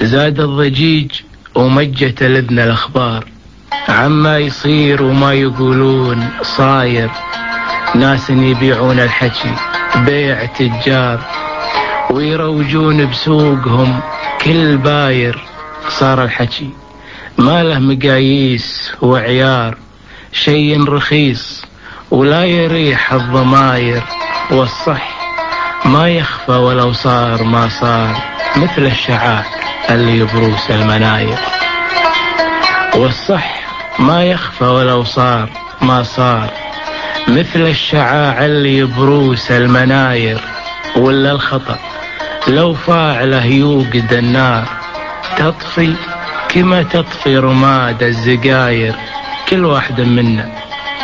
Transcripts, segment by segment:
زاد الضجيج ومجت الأذن الأخبار عما يصير وما يقولون صاير. ناس يبيعون الحكي بيع تجار ويروجون بسوقهم كل باير. صار الحكي ما له مقاييس وعيار، شي رخيص ولا يريح الضماير. والصح ما يخفى ولو صار ما صار، مثل الشعاع اللي يبروس المناير. والصح ما يخفى ولو صار ما صار، مثل الشعاع اللي يبروس المناير. ولا الخطأ لو فاعله يوقد النار، تطفي كما تطفي رماد الزقاير. كل واحد منا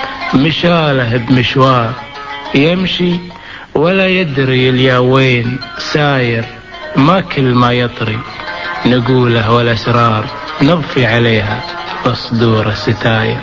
مشاله بمشوار، يمشي ولا يدري اليا وين ساير. ما كل ما يطري نقوله والأسرار نضفي عليها بصدور الستاير.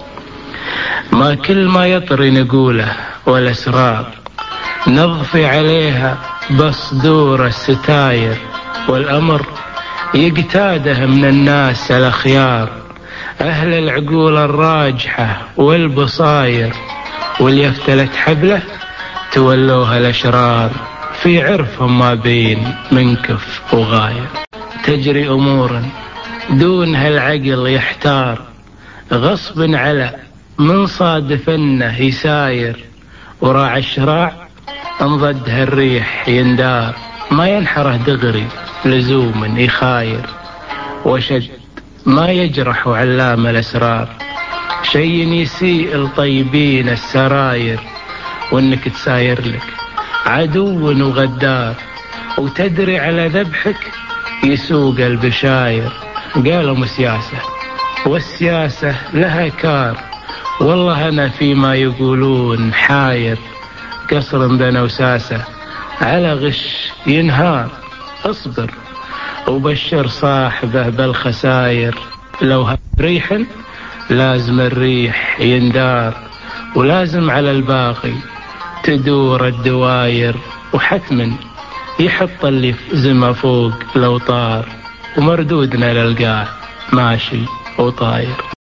ما كل ما يطري نقوله والأسرار نضفي عليها بصدور الستاير. والأمر يقتاده من الناس الأخيار، أهل العقول الراجحة والبصاير. واليفتلت حبله تولوها الأشرار، في عرفهم ما بين منكف وغاير. تجري أمورا دونها العقل يحتار، غصب على من صادف انه يساير. وراع الشراع انضدها الريح يندار، ما ينحره دغري لزوم يخاير. وشد ما يجرح علام الأسرار، شي يسيء الطيبين السراير. وانك تساير لك عدو وغدار، وتدري على ذبحك يسوق البشاير. قالوا سياسة والسياسة لها كار، والله أنا فيما يقولون حاير. قصر بنا وساسة على غش ينهار، اصبر وبشر صاحبه بالخساير. لو ريح لازم الريح يندار، ولازم على الباقي تدور الدواير. وحتما يحط اللي في زما فوق لو طار، ومردودنا للقاع ماشي وطاير.